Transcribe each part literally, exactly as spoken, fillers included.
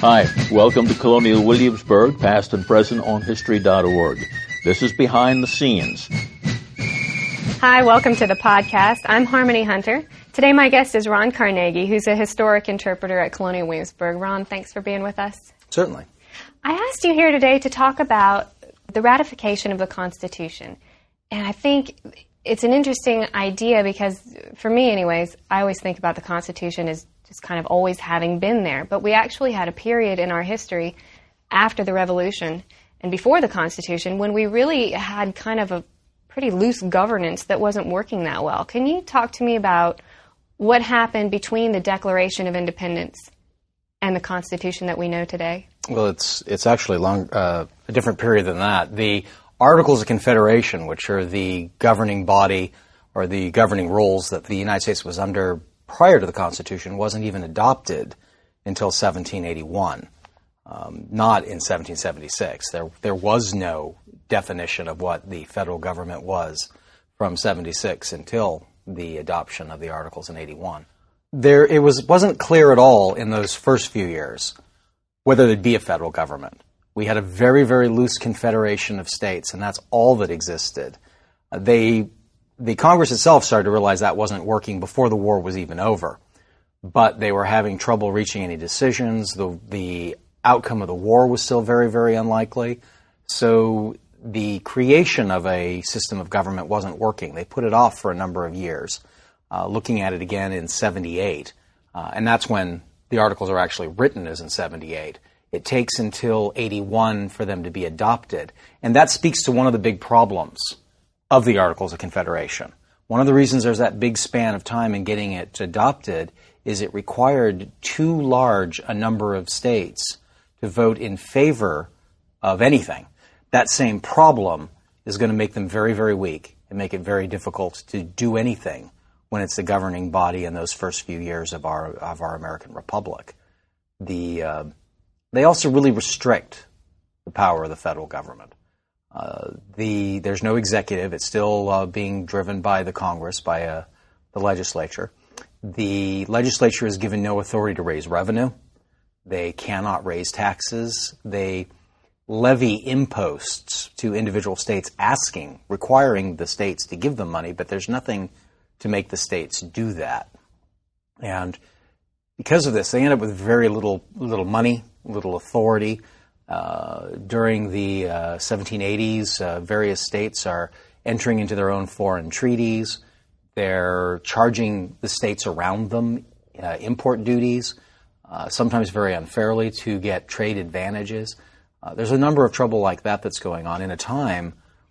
Hi, welcome to Colonial Williamsburg, past and present on history dot org. This is Behind the Scenes. Hi, welcome to the podcast. I'm Harmony Hunter. Today my guest is Ron Carnegie, who's a historic interpreter at Colonial Williamsburg. Ron, thanks for being with us. Certainly. I asked you here today to talk about the ratification of the Constitution. And I think it's an interesting idea because, for me anyways, I always think about the Constitution as just kind of always having been there. But we actually had a period in our history after the Revolution and before the Constitution when we really had kind of a pretty loose governance that wasn't working that well. Can you talk to me about what happened between the Declaration of Independence and the Constitution that we know today? Well, it's it's actually long uh, a different period than that. The Articles of Confederation, which are the governing body or the governing rules that the United States was under prior to the Constitution, wasn't even adopted until seventeen eighty-one, um, not in seventeen seventy-six. There there was no definition of what the federal government was from seventy-six until the adoption of the Articles in eighty-one. There it was wasn't clear at all in those first few years whether there'd be a federal government. We had a very, very loose confederation of states, and that's all that existed. Uh, they The Congress itself started to realize that wasn't working before the war was even over. But they were having trouble reaching any decisions. The, the outcome of the war was still very, very unlikely. So the creation of a system of government wasn't working. They put it off for a number of years, uh, looking at it again in seventy-eight. Uh, and that's when the Articles are actually written, is in seventy-eight. It takes until eighty-one for them to be adopted. And that speaks to one of the big problems of the Articles of Confederation. One of the reasons there's that big span of time in getting it adopted is it required too large a number of states to vote in favor of anything. That same problem is going to make them very, very weak and make it very difficult to do anything when it's the governing body in those first few years of our of our American Republic. The uh, they also really restrict the power of the federal government. Uh, the there's no executive; it's still uh, being driven by the Congress, by uh, the legislature. The legislature is given no authority to raise revenue. They cannot raise taxes. They levy imposts to individual states, asking, requiring the states to give them money, but there's nothing to make the states do that. And because of this, they end up with very little little money, little authority. Uh, during the uh, seventeen eighties, uh, various states are entering into their own foreign treaties. They're charging the states around them uh, import duties, uh, sometimes very unfairly, to get trade advantages. Uh, there's a number of trouble like that that's going on in a time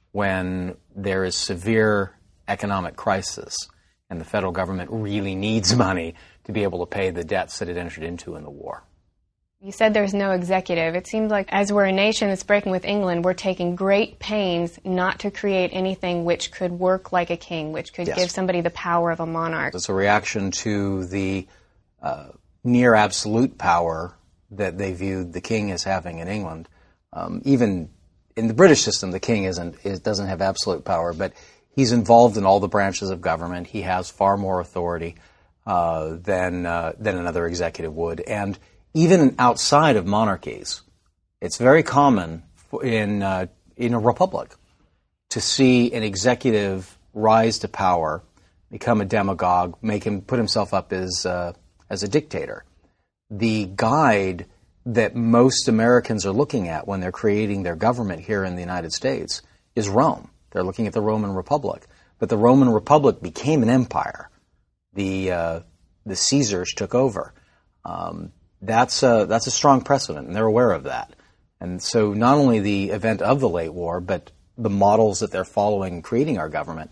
when there is severe economic crisis and the federal government really needs money to be able to pay the debts that it entered into in the war. You said there's no executive. It seems like as we're a nation that's breaking with England, we're taking great pains not to create anything which could work like a king, which could yes. give somebody the power of a monarch. It's a reaction to the uh, near absolute power that they viewed the king as having in England. Um, even in the British system, the king isn't is, doesn't have absolute power, but he's involved in all the branches of government. He has far more authority uh, than uh, than another executive would, and even outside of monarchies, it's very common in uh, in a republic to see an executive rise to power, become a demagogue, make him put himself up as uh, as a dictator. The guide that most Americans are looking at when they're creating their government here in the United States is Rome. They're looking at the Roman Republic, but the Roman Republic became an empire. The uh, the Caesars took over. Um, That's a, that's a strong precedent, and they're aware of that. And so not only the event of the late war, but the models that they're following creating our government,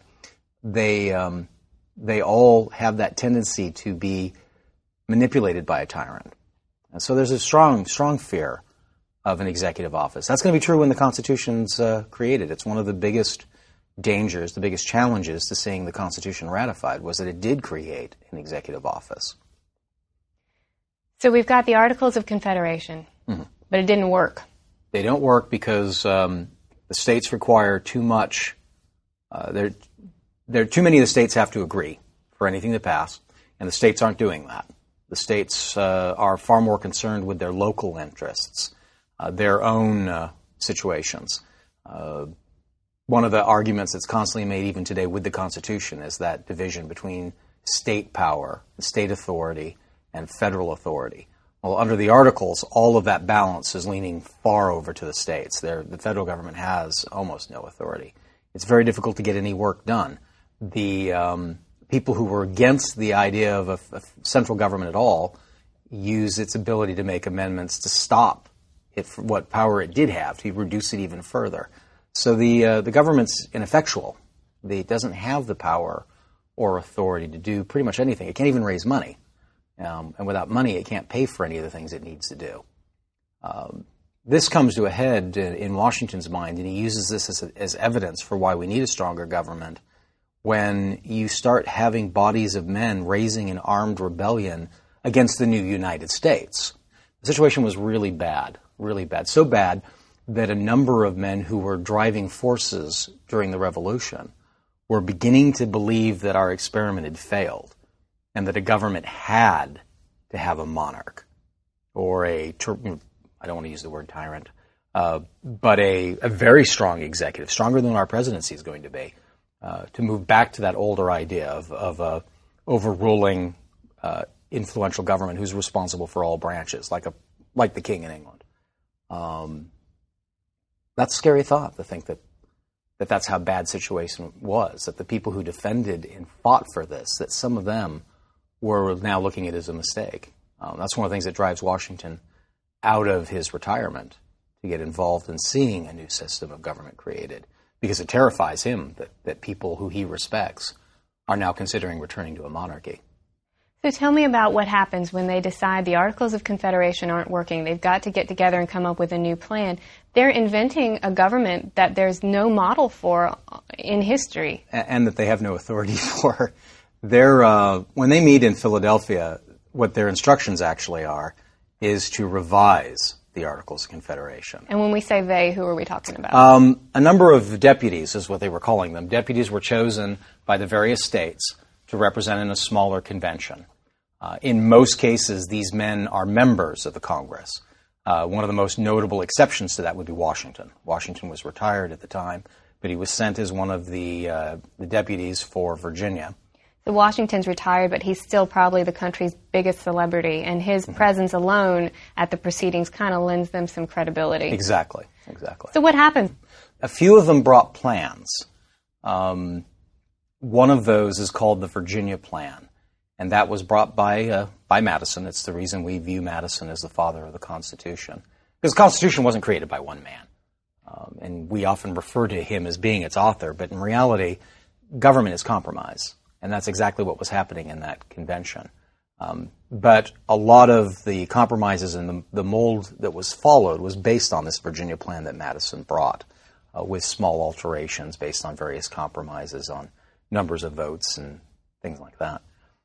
they um, they all have that tendency to be manipulated by a tyrant. And so there's a strong, strong fear of an executive office. That's going to be true when the Constitution's uh, created. It's one of the biggest dangers, the biggest challenges to seeing the Constitution ratified was that it did create an executive office. So we've got the Articles of Confederation, mm-hmm. but it didn't work. They don't work because um, the states require too much. Uh, there, there, too many of the states have to agree for anything to pass, and the states aren't doing that. The states uh, are far more concerned with their local interests, uh, their own uh, situations. Uh, one of the arguments that's constantly made even today with the Constitution is that division between state power, state authority, and federal authority. Well, under the Articles, all of that balance is leaning far over to the states. They're, the federal government has almost no authority. It's very difficult to get any work done. The um, people who were against the idea of a, a central government at all use its ability to make amendments to stop it from what power it did have, to reduce it even further. So the uh, the government's ineffectual. It doesn't have the power or authority to do pretty much anything. It can't even raise money. Um, and without money, it can't pay for any of the things it needs to do. Um, this comes to a head in, in Washington's mind, and he uses this as, a, as evidence for why we need a stronger government when you start having bodies of men raising an armed rebellion against the new United States. The situation was really bad, really bad. So bad that a number of men who were driving forces during the Revolution were beginning to believe that our experiment had failed and that a government had to have a monarch or a, I don't want to use the word tyrant, uh, but a, a very strong executive, stronger than our presidency is going to be, uh, to move back to that older idea of, of a overruling uh, influential government who's responsible for all branches, like a like the king in England. Um, that's a scary thought, to think that, that that's how bad situation was, that the people who defended and fought for this, that some of them were now looking at it as a mistake. Um, that's one of the things that drives Washington out of his retirement, to get involved in seeing a new system of government created, because it terrifies him that, that people who he respects are now considering returning to a monarchy. So tell me about what happens when they decide the Articles of Confederation aren't working. They've got to get together and come up with a new plan. They're inventing a government that there's no model for in history. And, and that they have no authority for. They're, uh, when they meet in Philadelphia, what their instructions actually are is to revise the Articles of Confederation. And when we say they, who are we talking about? Um, a number of deputies is what they were calling them. Deputies were chosen by the various states to represent in a smaller convention. Uh, in most cases, these men are members of the Congress. Uh, one of the most notable exceptions to that would be Washington. Washington was retired at the time, but he was sent as one of the, uh, the deputies for Virginia. So Washington's retired, but he's still probably the country's biggest celebrity, and his mm-hmm. presence alone at the proceedings kind of lends them some credibility. Exactly, exactly. So what happened? A few of them brought plans. Um, one of those is called the Virginia Plan, and that was brought by uh, by Madison. It's the reason we view Madison as the father of the Constitution, because the Constitution wasn't created by one man, um, and we often refer to him as being its author, but in reality, government is compromise. And that's exactly what was happening in that convention. Um, but a lot of the compromises and the, the mold that was followed was based on this Virginia Plan that Madison brought, uh, with small alterations based on various compromises on numbers of votes and things like that.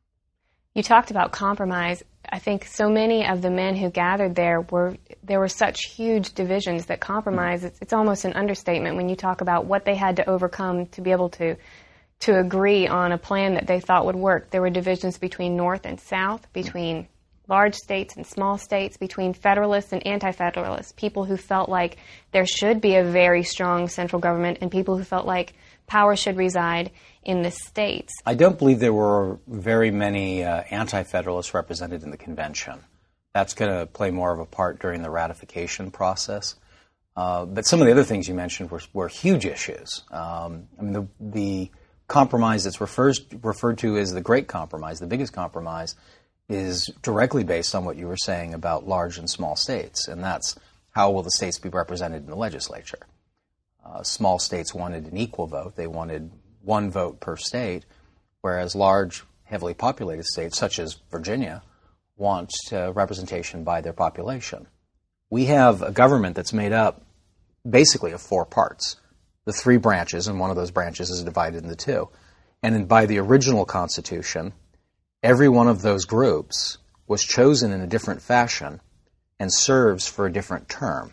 You talked about compromise. I think so many of the men who gathered there were, there were such huge divisions that compromise, mm-hmm. it's, it's almost an understatement when you talk about what they had to overcome to be able to to agree on a plan that they thought would work. There were divisions between North and South, between large states and small states, between Federalists and Anti-Federalists, people who felt like there should be a very strong central government and people who felt like power should reside in the states. I don't believe there were very many uh, Anti-Federalists represented in the convention. That's going to play more of a part during the ratification process. Uh, but some of the other things you mentioned were, were huge issues. Um, I mean, the, the compromise that's refers, referred to as the Great Compromise, the biggest compromise, is directly based on what you were saying about large and small states, and that's how will the states be represented in the legislature. Uh, small states wanted an equal vote. They wanted one vote per state, whereas large, heavily populated states, such as Virginia, want uh, representation by their population. We have a government that's made up basically of four parts. The three branches, and one of those branches is divided into two. And then by the original Constitution, every one of those groups was chosen in a different fashion and serves for a different term.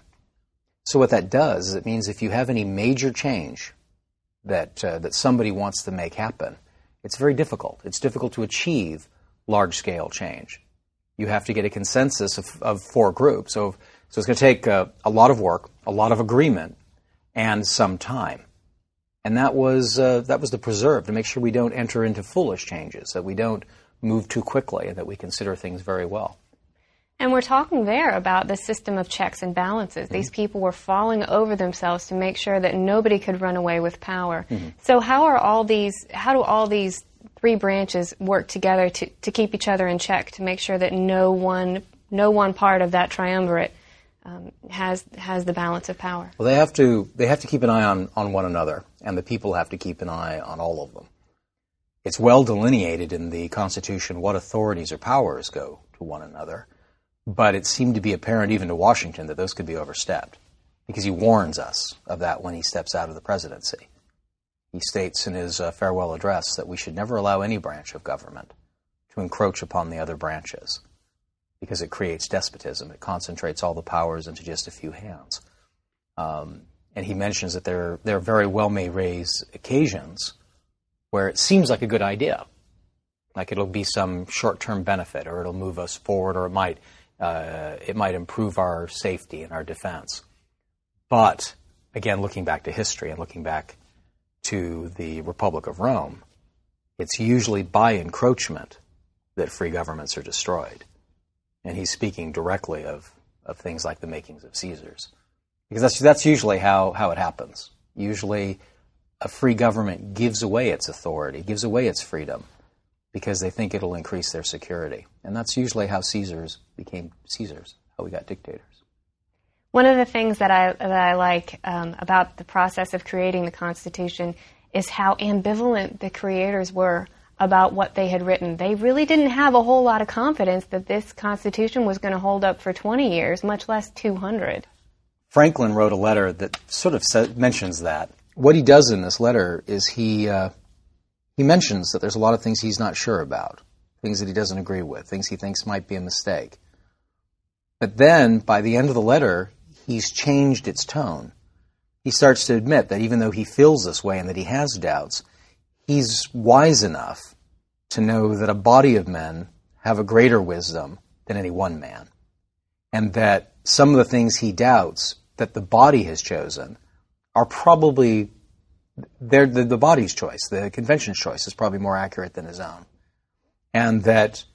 So what that does is it means if you have any major change that uh, that somebody wants to make happen, it's very difficult. It's difficult to achieve large-scale change. You have to get a consensus of, of four groups. So, so it's going to take uh, a lot of work, a lot of agreement, and some time. And that was uh, that was the preserve, to make sure we don't enter into foolish changes, that we don't move too quickly, and that we consider things very well. And we're talking there about the system of checks and balances. Mm-hmm. These people were falling over themselves to make sure that nobody could run away with power. Mm-hmm. So how are all these, how do all these three branches work together to, to keep each other in check, to make sure that no one, no one part of that triumvirate um, has has the balance of power? Well, they have to they have to keep an eye on, on one another, and the people have to keep an eye on all of them. It's well delineated in the Constitution what authorities or powers go to one another. But it seemed to be apparent even to Washington that those could be overstepped, because he warns us of that when he steps out of the presidency. He states in his uh, farewell address that we should never allow any branch of government to encroach upon the other branches, because it creates despotism. It concentrates all the powers into just a few hands. Um, and he mentions that there, there very well may raise occasions where it seems like a good idea, like it'll be some short-term benefit, or it'll move us forward, or it might Uh, it might improve our safety and our defense. But, again, looking back to history and looking back to the Republic of Rome, it's usually by encroachment that free governments are destroyed. And he's speaking directly of, of things like the makings of Caesars. Because that's, that's usually how, how it happens. Usually a free government gives away its authority, gives away its freedom, because they think it'll increase their security. And that's usually how Caesars became Caesars, how we got dictators. One of the things that I, that I like um, about the process of creating the Constitution is how ambivalent the creators were about what they had written. They really didn't have a whole lot of confidence that this Constitution was going to hold up for twenty years, much less two hundred. Franklin wrote a letter that sort of sa- mentions that. What he does in this letter is he... Uh, He mentions that there's a lot of things he's not sure about, things that he doesn't agree with, things he thinks might be a mistake. But then, by the end of the letter, he's changed its tone. He starts to admit that even though he feels this way and that he has doubts, he's wise enough to know that a body of men have a greater wisdom than any one man, and that some of the things he doubts that the body has chosen are probably They're the, the body's choice, the convention's choice, is probably more accurate than his own. And that,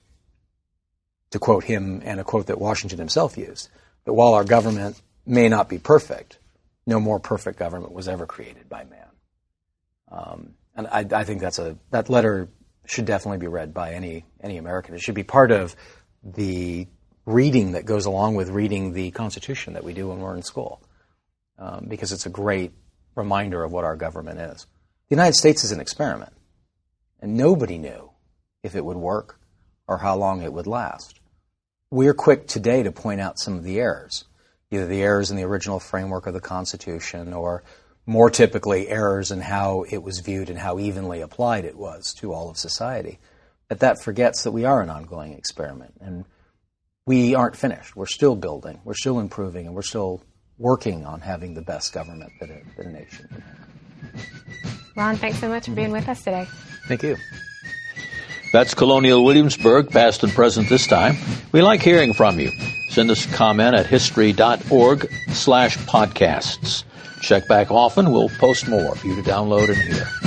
to quote him, and a quote that Washington himself used, that while our government may not be perfect, no more perfect government was ever created by man. Um, and I, I think that's a that letter should definitely be read by any any American. It should be part of the reading that goes along with reading the Constitution that we do when we're in school, um, because it's a great reminder of what our government is. The United States is an experiment, and nobody knew if it would work or how long it would last. We're quick today to point out some of the errors, either the errors in the original framework of the Constitution, or more typically errors in how it was viewed and how evenly applied it was to all of society. But that forgets that we are an ongoing experiment, and we aren't finished. We're still building, we're still improving, and we're still working on having the best government that a, that a nation can have. Ron, thanks so much for being with us today. Thank you. That's Colonial Williamsburg, past and present this time. We like hearing from you. Send us a comment at history.org slash podcasts. Check back often. We'll post more for you to download and hear.